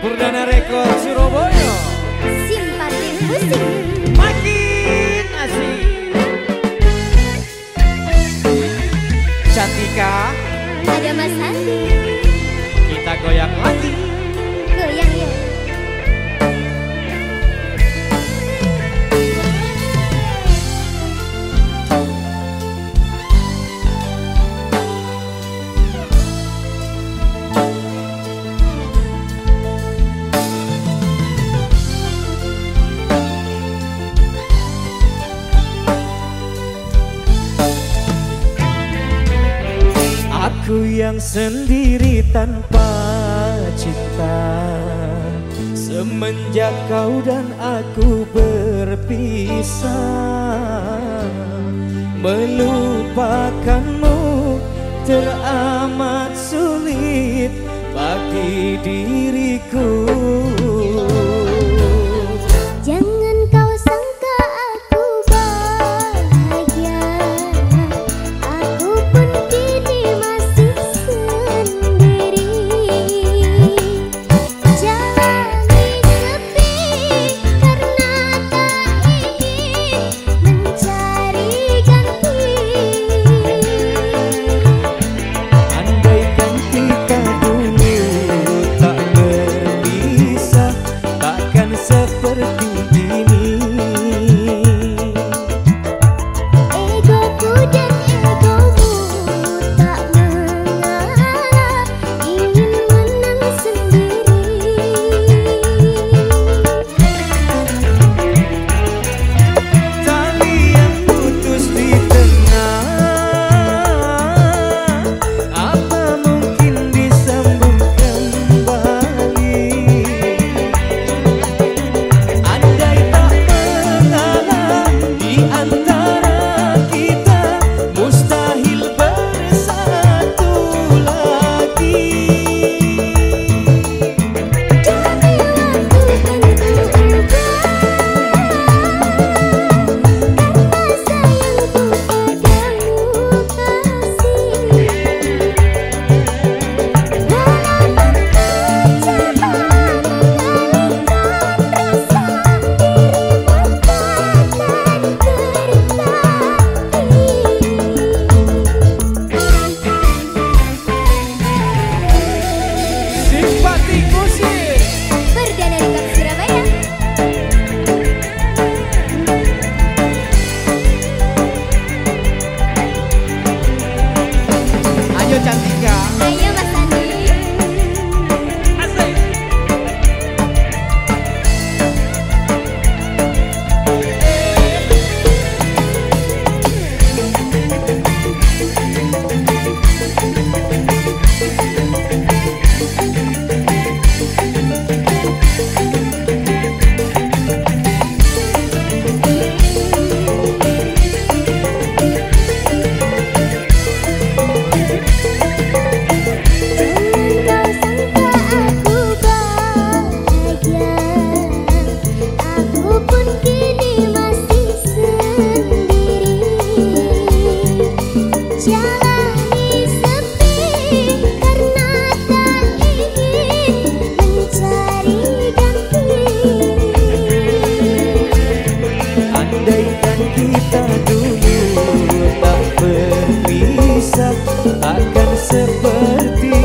Purdana Rekor Surabaya. Simpati musik Makin asik. Cantika, ada Mas Andi. kita goyang lagi. Goyang ya. Aku yang sendiri tanpa cinta, semenjak kau dan aku berpisah. Melupakanmu teramat sulit bagi diriku. Jangan kau sangka aku bahagia, aku pun kini masih sendiri. Jalani sepi karena tak ingin mencari ganti. Andaikan kita dulu tak berpisah, takkan seperti ini. Egoku dan egomu tak mengalah, ingin menang sendiri. Tali yang putus di tengah, apa mungkin disambung kembali? Andai tak mengalah di antara kita, mustahil bersatu lagi. Tapi waktu tentu engkau, karena sayangku padamu kasih. Walaupun kecewa mengalihkan rasa, dirimu takkan terganti. Simpati musik. Perdana Rekor Surabaya. Ayo Cantika. Ayo Mas Andi. Asik. Jangan kau sangka aku bahagia, aku pun kini masih sendiri. Jalani sepi karena tak ingin mencari ganti. Andaikan kita dulu tak berpisah, akan seperti